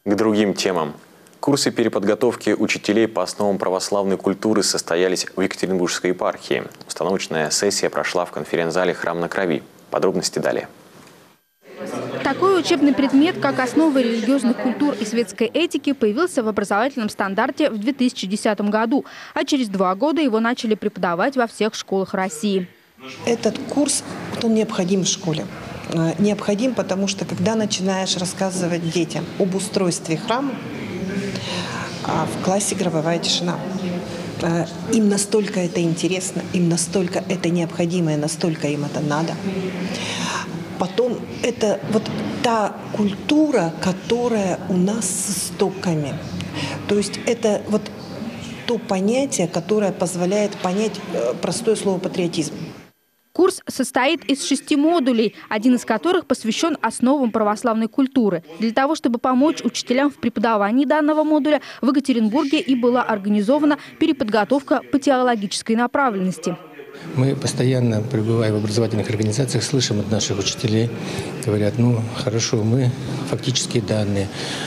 К другим темам. Курсы переподготовки учителей по основам православной культуры состоялись в Екатеринбургской епархии. Установочная сессия прошла в конференц-зале «Храм на Крови». Подробности далее. Такой учебный предмет, как основы религиозных культур и светской этики, появился в образовательном стандарте в 2010 году, а через 2 года его начали преподавать во всех школах России. Этот курс, он необходим в школе. Необходим, потому что когда начинаешь рассказывать детям об устройстве храма, в классе гробовая тишина. Им настолько это интересно, им настолько это необходимо и настолько им это надо. Потом это вот та культура, которая у нас с истоками. То есть это вот то понятие, которое позволяет понять простое слово «патриотизм». Курс состоит из 6 модулей, один из которых посвящен основам православной культуры. Для того, чтобы помочь учителям в преподавании данного модуля, в Екатеринбурге и была организована переподготовка по теологической направленности. Мы постоянно, пребывая в образовательных организациях, слышим от наших учителей, говорят, ну хорошо, мы фактические данные,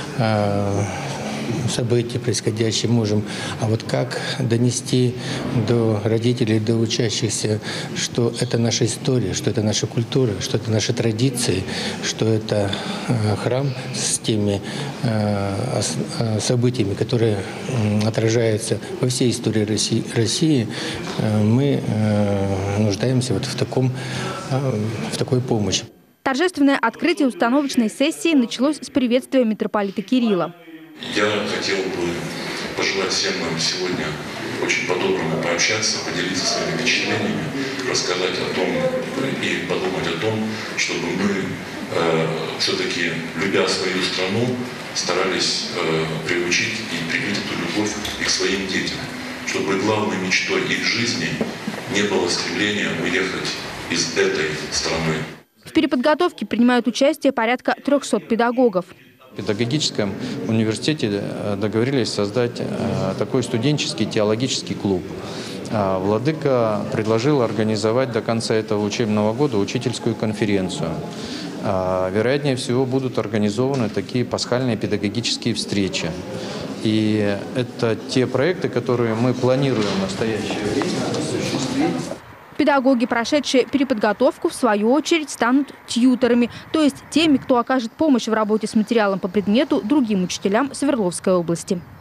события происходящие можем, а вот как донести до родителей, до учащихся, что это наша история, что это наша культура, что это наши традиции, что это храм с теми событиями, которые отражаются во всей истории России, мы нуждаемся вот в такой помощи. Торжественное открытие установочной сессии началось с приветствия митрополита Кирилла. Я хотел бы пожелать всем нам сегодня очень по-доброму пообщаться, поделиться своими впечатлениями, рассказать о том и подумать о том, чтобы мы все-таки, любя свою страну, старались приучить и привить эту любовь и к своим детям, чтобы главной мечтой их жизни не было стремления уехать из этой страны. В переподготовке принимают участие порядка 300 педагогов. В педагогическом университете договорились создать такой студенческий теологический клуб. Владыка предложил организовать до конца этого учебного года учительскую конференцию. Вероятнее всего будут организованы такие пасхальные педагогические встречи. И это те проекты, которые мы планируем в настоящее время осуществить. Педагоги, прошедшие переподготовку, в свою очередь станут тьюторами, то есть теми, кто окажет помощь в работе с материалом по предмету другим учителям Свердловской области.